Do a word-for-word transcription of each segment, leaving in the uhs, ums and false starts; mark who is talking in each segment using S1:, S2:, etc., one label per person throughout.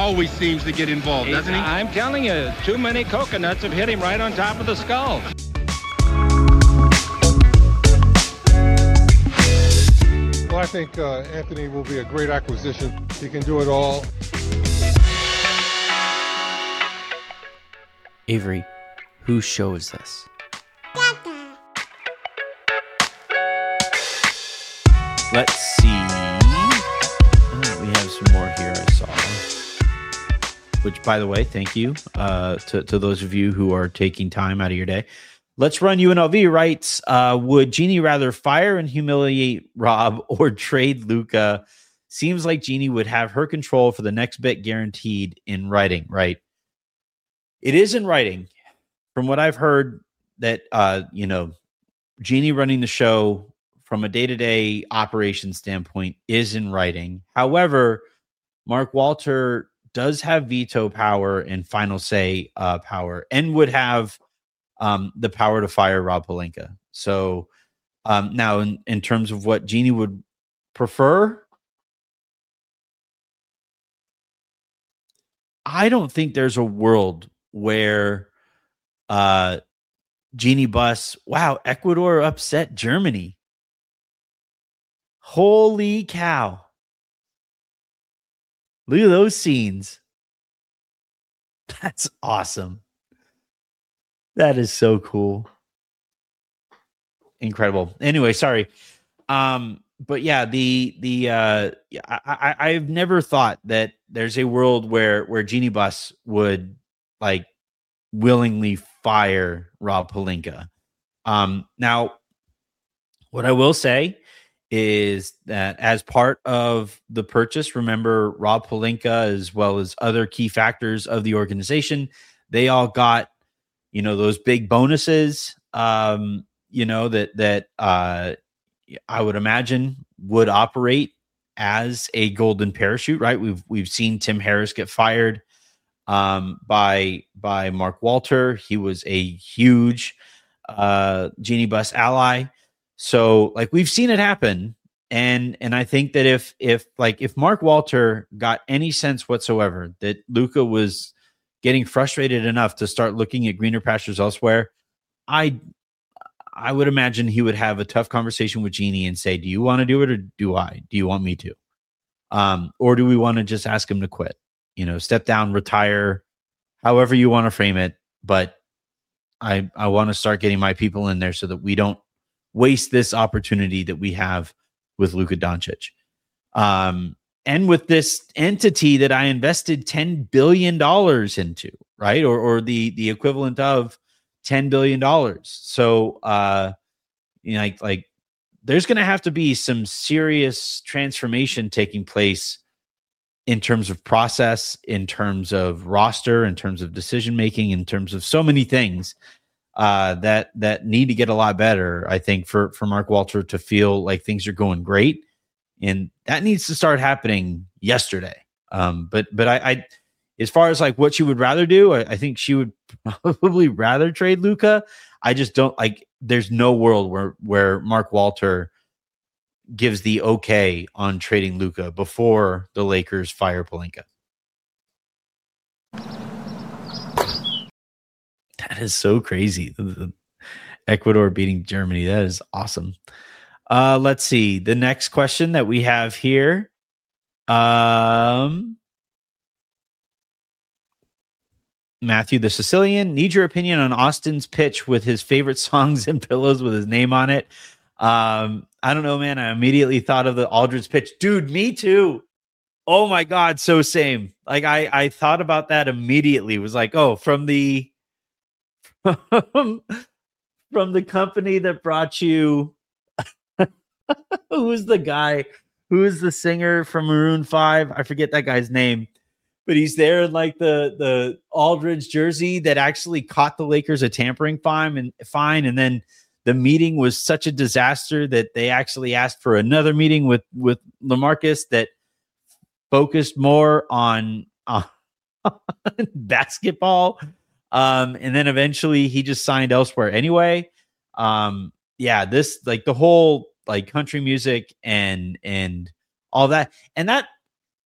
S1: always seems to get involved,
S2: He-
S1: doesn't he?
S2: I'm telling you, too many coconuts have hit him right on top of the skull.
S3: Well, I think uh, Anthony will be a great acquisition. He can do it all.
S4: Avery, whose show is this? Let's see. Oh, we have some more here I saw. Which, by the way, thank you uh, to, to those of you who are taking time out of your day. Let's Run U N L V writes, uh, would Jeannie rather fire and humiliate Rob or trade Luka? Seems like Jeannie would have her control for the next bit guaranteed in writing, right? It is in writing. From what I've heard, that, uh, you know, Jeannie running the show from a day-to-day operation standpoint is in writing. However, Mark Walter does have veto power and final say uh, power, and would have um, the power to fire Rob Pelinka. So um, now in, in terms of what Jeannie would prefer, I don't think there's a world where uh, Jeannie Buss, wow, Ecuador upset Germany. Holy cow. Look at those scenes. That's awesome. That is so cool. Incredible. Anyway, sorry. Um, but yeah, the the uh I, I I've never thought that there's a world where where Jeannie Buss would like willingly fire Rob Pelinka. Um, now, what I will say is that as part of the purchase, remember Rob Pelinka, as well as other key factors of the organization, they all got, you know, those big bonuses, um, you know, that, that uh, I would imagine would operate as a golden parachute, right? We've, we've seen Tim Harris get fired um, by, by Mark Walter. He was a huge uh, Jeannie Buss ally. So like we've seen it happen. And, and I think that if, if like, if Mark Walter got any sense whatsoever that Luka was getting frustrated enough to start looking at greener pastures elsewhere, I, I would imagine he would have a tough conversation with Jeannie and say, do you want to do it or do I? Do you want me to? Um, or do we want to just ask him to quit? You know, step down, retire, however you want to frame it. But I, I want to start getting my people in there so that we don't waste this opportunity that we have with Luka Doncic. Um, and with this entity that I invested ten billion dollars into, right? Or, or the, the equivalent of ten billion dollars. So, uh, you know, like, like there's going to have to be some serious transformation taking place in terms of process, in terms of roster, in terms of decision-making, in terms of so many things uh, that, that need to get a lot better, I think, for, for Mark Walter to feel like things are going great. And that needs to start happening yesterday. Um, but, but I, I, as far as like what she would rather do, I, I think she would probably rather trade Luka. I just don't like, there's no world where, where Mark Walter gives the okay on trading Luka before the Lakers fire Pelinka. That is so crazy. Ecuador beating Germany. That is awesome. Uh, let's see. The next question that we have here. Um, Matthew the Sicilian, need your opinion on Austin's pitch with his favorite songs and pillows with his name on it. Um, I don't know, man. I immediately thought of the Aldridge pitch. Dude, me too. Oh my God. So same. Like I, I thought about that immediately. It was like, oh, from the, from, from the company that brought you, who is the guy, who is the singer from Maroon five? I forget that guy's name, but he's there in like the, the Aldridge jersey that actually caught the Lakers a tampering fine and fine. And then the meeting was such a disaster that they actually asked for another meeting with, with LaMarcus that focused more on, on basketball. Um, and then eventually he just signed elsewhere anyway. Um, yeah, this like the whole like country music and, and all that. And that like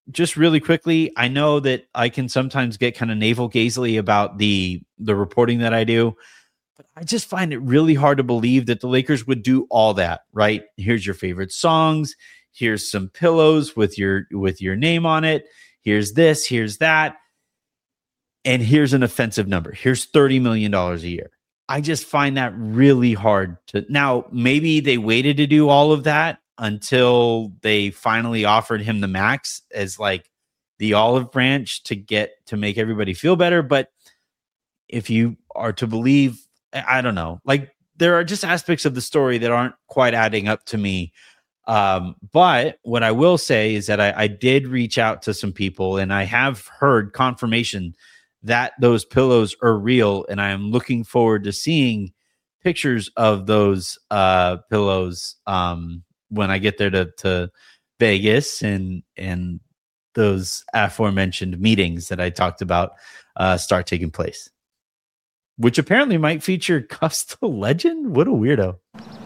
S4: just really quickly, I know that I can sometimes get kind of navel-gazingly about the the reporting that I do, but I just find it really hard to believe that the Lakers would do all that, right? Here's your favorite songs, here's some pillows with your with your name on it, here's this, here's that, and here's an offensive number. Here's thirty million dollars a year. I just find that really hard to. Now, maybe they waited to do all of that until they finally offered him the max as like the olive branch to get to make everybody feel better. But if you are to believe, I don't know, like there are just aspects of the story that aren't quite adding up to me. Um, but what I will say is that I, I did reach out to some people and I have heard confirmation that those pillows are real. And I am looking forward to seeing pictures of those uh, pillows um, when I get there to, to Vegas and, and those aforementioned meetings that I talked about uh, start taking place, which apparently might feature Cuffs the Legend. What a weirdo.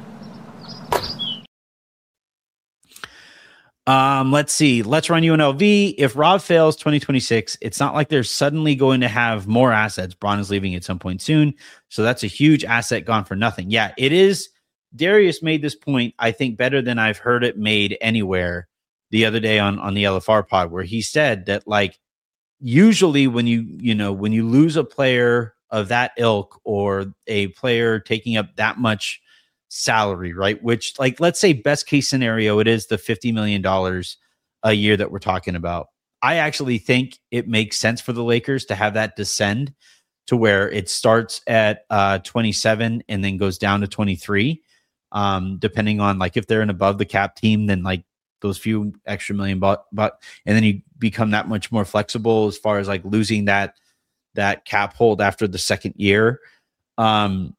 S4: Um, let's see. Let's run U N L V. If Rob fails twenty twenty-six, it's not like they're suddenly going to have more assets. Braun is leaving at some point soon. So that's a huge asset gone for nothing. Yeah, it is. Darius made this point, I think, better than I've heard it made anywhere the other day on, on the L F R pod, where he said that, like, usually when you, you know, when you lose a player of that ilk or a player taking up that much salary, right? Which, like, let's say best case scenario, it is the fifty million dollars a year that we're talking about. I actually think it makes sense for the Lakers to have that descend to where it starts at uh, twenty-seven and then goes down to twenty-three. Um, depending on, like, if they're an above the cap team, then like those few extra million, but, but, and then you become that much more flexible as far as like losing that, that cap hold after the second year. Um,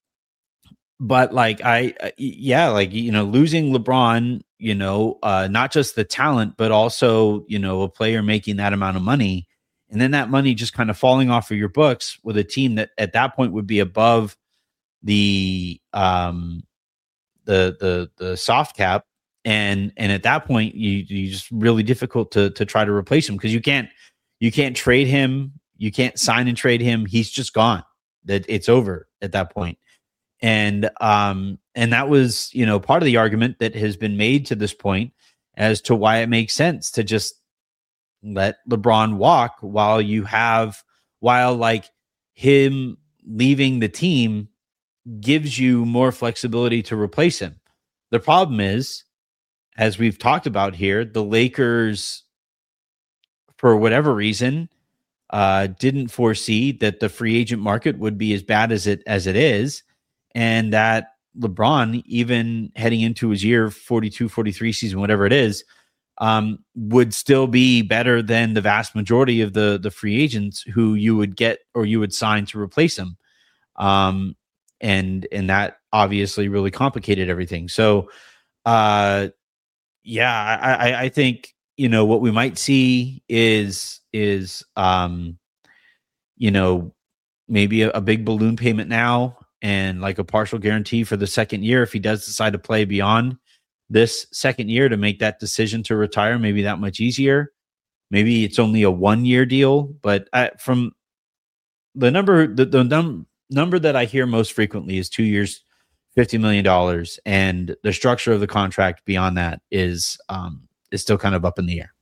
S4: but like, I, yeah, like, you know, losing LeBron, you know, uh, not just the talent, but also, you know, a player making that amount of money, and then that money just kind of falling off of your books with a team that at that point would be above the, um, the, the, the soft cap. And, and at that point you, you just really difficult to, to try to replace him. Cause you can't, you can't trade him. You can't sign and trade him. He's just gone. That it's over at that point. And, um, and that was, you know, part of the argument that has been made to this point as to why it makes sense to just let LeBron walk while you have, while like him leaving the team gives you more flexibility to replace him. The problem is, as we've talked about here, the Lakers, for whatever reason, uh, didn't foresee that the free agent market would be as bad as it, as it is. And that LeBron, even heading into his year forty-two, forty-three season, whatever it is, um, would still be better than the vast majority of the, the free agents who you would get or you would sign to replace him. Um, and, and that obviously really complicated everything. So, uh, yeah, I, I think, you know, what we might see is, is, um, you know, maybe a, a big balloon payment now and like a partial guarantee for the second year. If he does decide to play beyond this second year to make that decision to retire, maybe that much easier. Maybe it's only a one year deal, but I, from the number, the, the num, number that I hear most frequently is two years, fifty million dollars. And the structure of the contract beyond that is, um, is still kind of up in the air.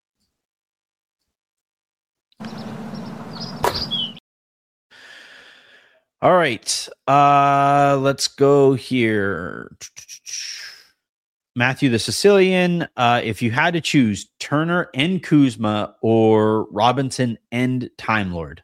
S4: All right. Uh, let's go here. Matthew the Sicilian. Uh, if you had to choose Turner and Kuzma or Robinson and Time Lord.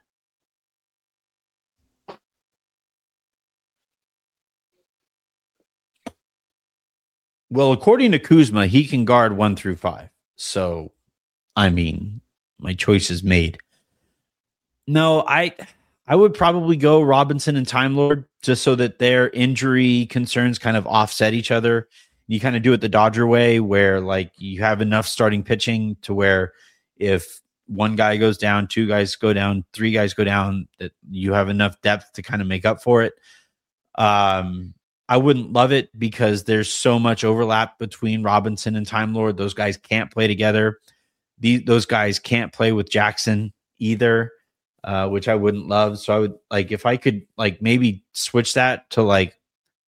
S4: Well, according to Kuzma, he can guard one through five. So, I mean, my choice is made. No, I I would probably go Robinson and Time Lord just so that their injury concerns kind of offset each other. You kind of do it the Dodger way where like you have enough starting pitching to where if one guy goes down, two guys go down, three guys go down, that you have enough depth to kind of make up for it. Um, I wouldn't love it because there's so much overlap between Robinson and Time Lord. Those guys can't play together. the, those guys can't play with Jackson either, uh, which I wouldn't love. So I would like, if I could like maybe switch that to like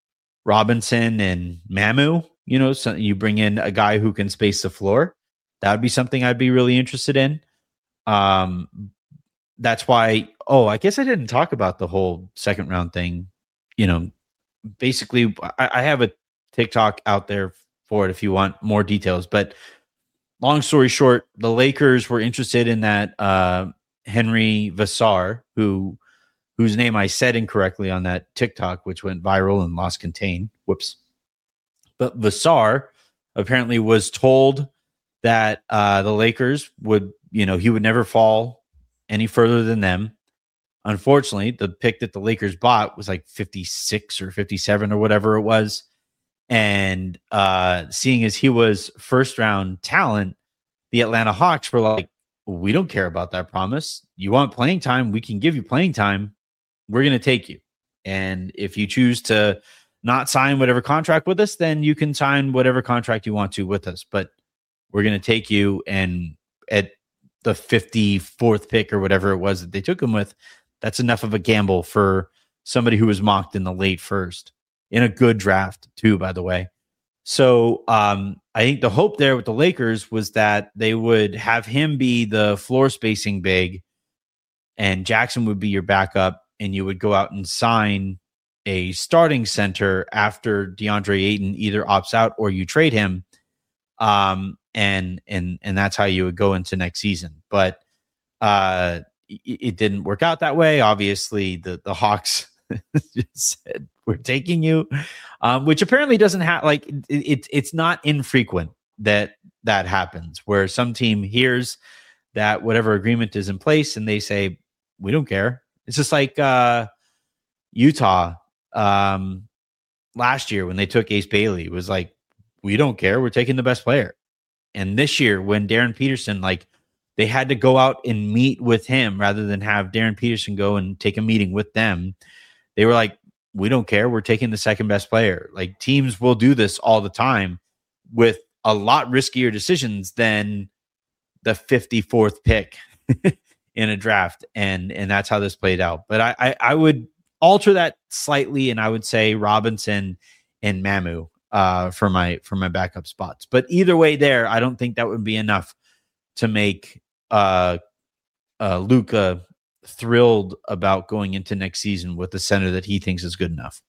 S4: Robinson and Mamu, you know, so you bring in a guy who can space the floor. That would be something I'd be really interested in. Um, that's why, oh, I guess I didn't talk about the whole second round thing. You know, basically I, I have a TikTok out there for it if you want more details, but long story short, the Lakers were interested in that uh, Henry Vassar, who whose name I said incorrectly on that TikTok, which went viral and lost contain. Whoops. But Vassar apparently was told that uh, the Lakers would, you know, he would never fall any further than them. Unfortunately, the pick that the Lakers bought was like fifty-six or fifty-seven or whatever it was. And uh, seeing as he was first round talent, the Atlanta Hawks were like, we don't care about that promise. You want playing time? We can give you playing time. We're going to take you. And if you choose to not sign whatever contract with us, then you can sign whatever contract you want to with us. But we're going to take you. And at the fifty-fourth pick or whatever it was that they took him with, that's enough of a gamble for somebody who was mocked in the late first, in a good draft too, by the way. So um, I think the hope there with the Lakers was that they would have him be the floor spacing big and Jackson would be your backup, and you would go out and sign a starting center after DeAndre Ayton either opts out or you trade him. Um, and, and, and that's how you would go into next season. But uh, it, it didn't work out that way. Obviously the, the Hawks just said, we're taking you, um, which apparently doesn't have like, it, it, it's not infrequent that that happens where some team hears that whatever agreement is in place and they say, we don't care. It's just like uh, Utah um, last year when they took Ace Bailey. It was like, we don't care. We're taking the best player. And this year when Darren Peterson, like they had to go out and meet with him rather than have Darren Peterson go and take a meeting with them. They were like, we don't care. We're taking the second best player. Like teams will do this all the time with a lot riskier decisions than the fifty-fourth pick in a draft. And, and that's how this played out. But I, I, I would alter that slightly. And I would say Robinson and Mamu uh, for my, for my backup spots. But either way there, I don't think that would be enough to make uh, uh, Luka thrilled about going into next season with the center that he thinks is good enough.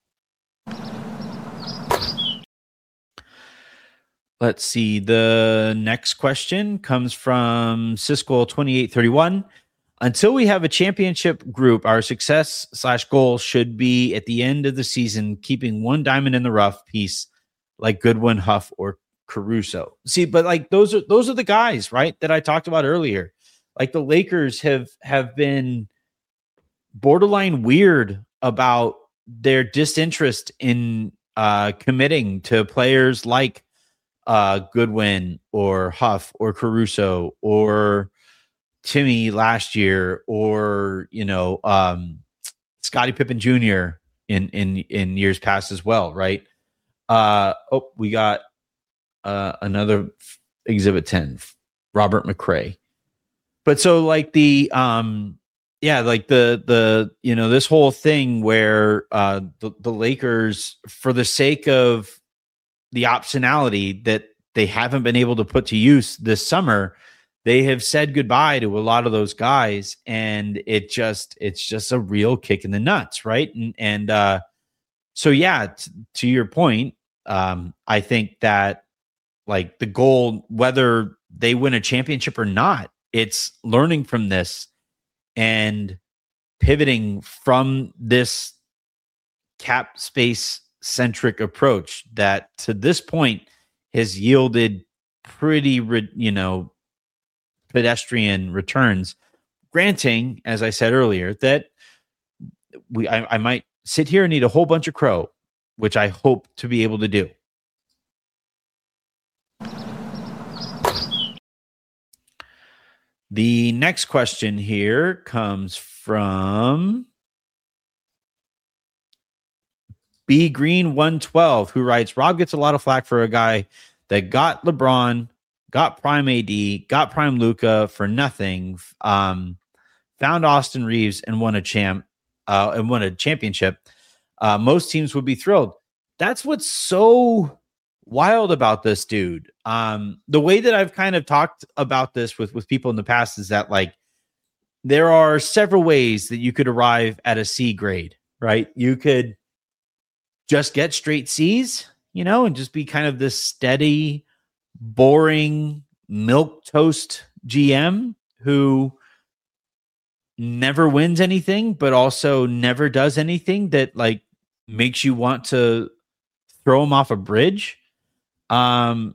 S4: Let's see. The next question comes from Siskel twenty-eight thirty-one. Until we have a championship group, our success slash goal should be at the end of the season, keeping one diamond in the rough piece like Goodwin, Huff, or Caruso. See, but like those are those are the guys, right, that I talked about earlier. Like the Lakers have have been borderline weird about their disinterest in uh, committing to players like uh, Goodwin or Huff or Caruso or Timmy last year, or you know, um, Scottie Pippen Junior in in in years past as well, right? Uh, oh, we got uh, another Exhibit ten, Robert McRae. But so like the um, yeah, like the the you know this whole thing where uh, the the Lakers, for the sake of the optionality that they haven't been able to put to use this summer, they have said goodbye to a lot of those guys, and it just it's just a real kick in the nuts, right? And and uh, so yeah, t- to your point, um, I think that like the goal, whether they win a championship or not, it's learning from this and pivoting from this cap space centric approach that to this point has yielded pretty, you know, pedestrian returns. Granting, as I said earlier, that we I, I might sit here and eat a whole bunch of crow, which I hope to be able to do. The next question here comes from B Green one twelve, who writes, Rob gets a lot of flack for a guy that got LeBron got prime A D, got prime Luka for nothing, um, found Austin Reeves and won a champ, uh, and won a championship, uh, most teams would be thrilled. That's what's so wild about this dude. Um, the way that I've kind of talked about this with, with people in the past is that, like, there are several ways that you could arrive at a C grade, right? You could just get straight C's, you know, and just be kind of this steady, boring milk toast G M who never wins anything, but also never does anything that, like, makes you want to throw him off a bridge. Um,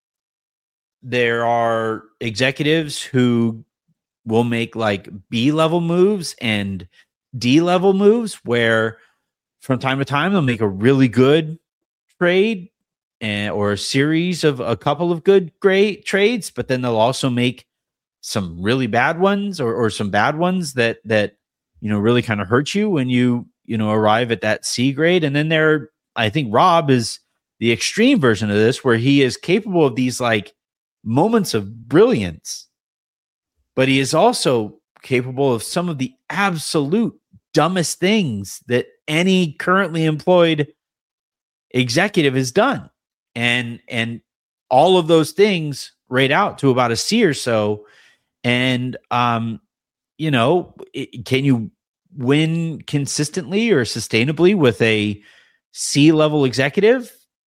S4: there are executives who will make like B level moves and D level moves where from time to time they'll make a really good trade and, or a series of a couple of good, great trades, but then they'll also make some really bad ones or, or some bad ones that, that, you know, really kind of hurt you when you, you know, arrive at that C grade. And then there, I think Rob is the extreme version of this, where he is capable of these like moments of brilliance, but he is also capable of some of the absolute dumbest things that any currently employed executive has done. And, and all of those things rate out to about a C or so. And, um, you know, it, can you win consistently or sustainably with a C level executive?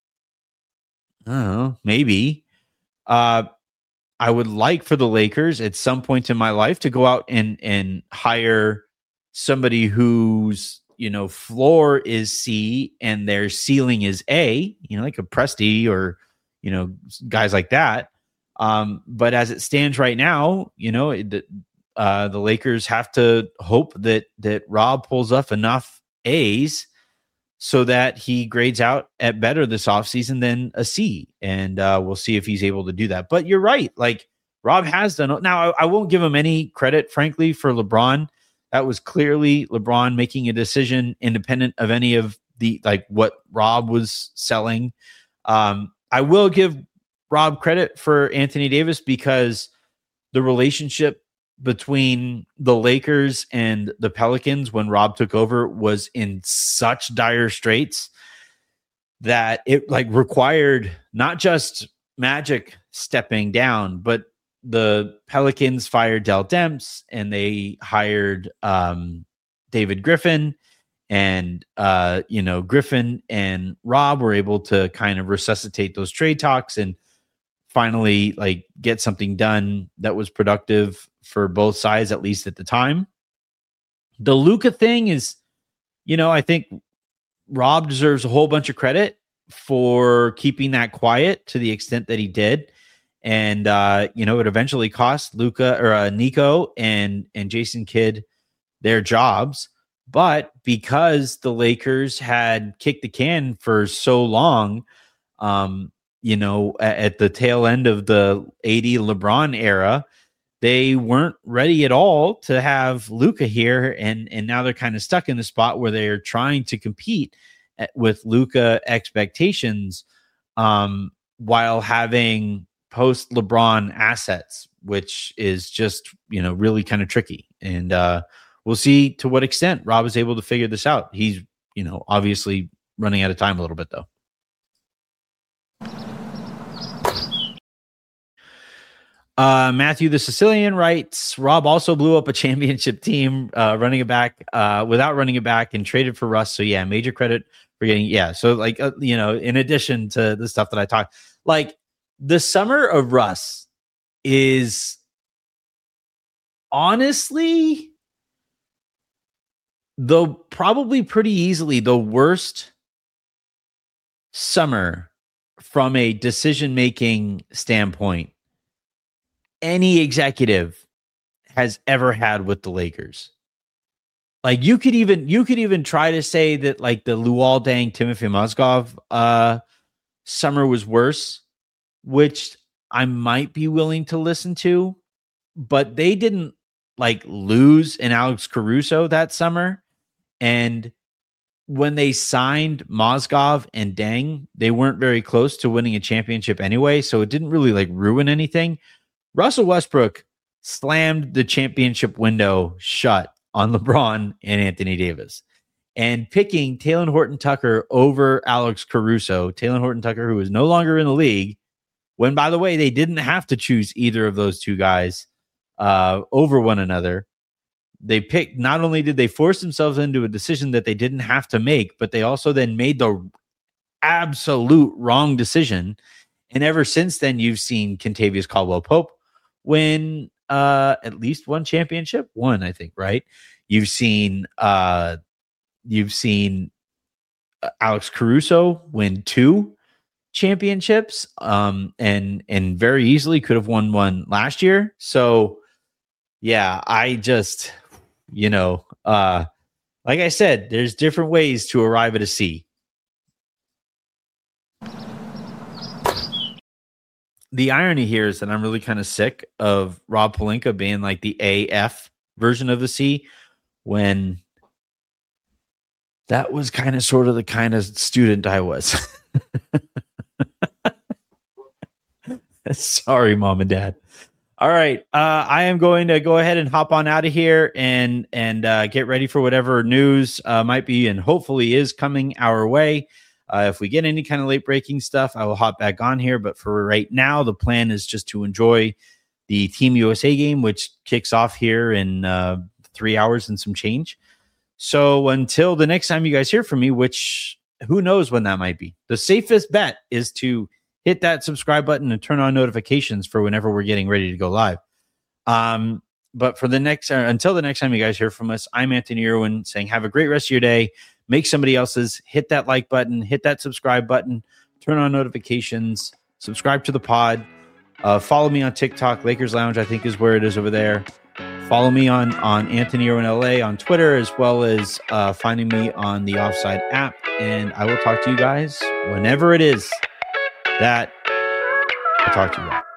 S4: I don't know, maybe. Uh, I would like for the Lakers at some point in my life to go out and, and hire somebody whose, you know, floor is C and their ceiling is A, you know, like a Presti or, you know, guys like that. Um, but as it stands right now, you know, the, uh, the Lakers have to hope that, that Rob pulls up enough A's so that he grades out at better this offseason than a C. And uh, we'll see if he's able to do that. But you're right. Like, Rob has done. Now, I, I won't give him any credit, frankly, for LeBron. That was clearly LeBron making a decision independent of any of the, like, what Rob was selling. Um, I will give Rob credit for Anthony Davis because the relationship between the Lakers and the Pelicans when Rob took over was in such dire straits that it like required not just Magic stepping down, but the Pelicans fired Dell Demps and they hired um, David Griffin, and uh, you know, Griffin and Rob were able to kind of resuscitate those trade talks and finally like get something done that was productive for both sides, at least at the time. The Luka thing is, you know, I think Rob deserves a whole bunch of credit for keeping that quiet to the extent that he did. And, uh, you know, it eventually cost Luka or uh, Nico and, and Jason Kidd their jobs. But because the Lakers had kicked the can for so long, um, you know, at, at the tail end of the A D LeBron era, they weren't ready at all to have Luka here. And, and now they're kind of stuck in the spot where they're trying to compete at, with Luka expectations um, while having post LeBron assets, which is just, you know, really kind of tricky. And uh, we'll see to what extent Rob is able to figure this out. He's, you know, obviously running out of time a little bit though. Uh, Matthew the Sicilian writes, Rob also blew up a championship team uh, running it back uh, without running it back and traded for Russ. So yeah, major credit for getting, yeah. So like, uh, you know, in addition to the stuff that I talked, like the summer of Russ is honestly, though probably pretty easily the worst summer from a decision-making standpoint any executive has ever had with the Lakers. Like you could even you could even try to say that like the Luol Deng Timothy Mozgov uh summer was worse, which I might be willing to listen to, but they didn't like lose an Alex Caruso that summer, and when they signed Mozgov and Deng, they weren't very close to winning a championship anyway, so it didn't really like ruin anything. Russell Westbrook slammed the championship window shut on LeBron and Anthony Davis. And picking Talen Horton-Tucker over Alex Caruso, Talen Horton-Tucker, who is no longer in the league, when, by the way, they didn't have to choose either of those two guys uh, over one another. They picked, not only did they force themselves into a decision that they didn't have to make, but they also then made the absolute wrong decision. And ever since then, you've seen Kentavious Caldwell-Pope win uh, at least one championship. One, I think, right? You've seen uh, you've seen Alex Caruso win two championships, um, and and very easily could have won one last year. So, yeah, I just, you know, uh, like I said, there's different ways to arrive at a C. The irony here is that I'm really kind of sick of Rob Pelinka being like the A F version of the C, when that was kind of sort of the kind of student I was. Sorry, mom and dad. All right. Uh, I am going to go ahead and hop on out of here and, and uh, get ready for whatever news uh, might be and hopefully is coming our way. Uh, if we get any kind of late breaking stuff, I will hop back on here. But for right now, the plan is just to enjoy the Team U S A game, which kicks off here in uh, three hours and some change. So until the next time you guys hear from me, which who knows when that might be, the safest bet is to hit that subscribe button and turn on notifications for whenever we're getting ready to go live. Um, but for the next, uh, until the next time you guys hear from us, I'm Anthony Irwin saying, have a great rest of your day. Make somebody else's. Hit that like button, hit that subscribe button, turn on notifications, subscribe to the pod. Uh, follow me on TikTok. Lakers Lounge, I think, is where it is over there. Follow me on, on Anthony Irwin L A on Twitter, as well as uh, finding me on the Offside app. And I will talk to you guys whenever it is that I talk to you guys.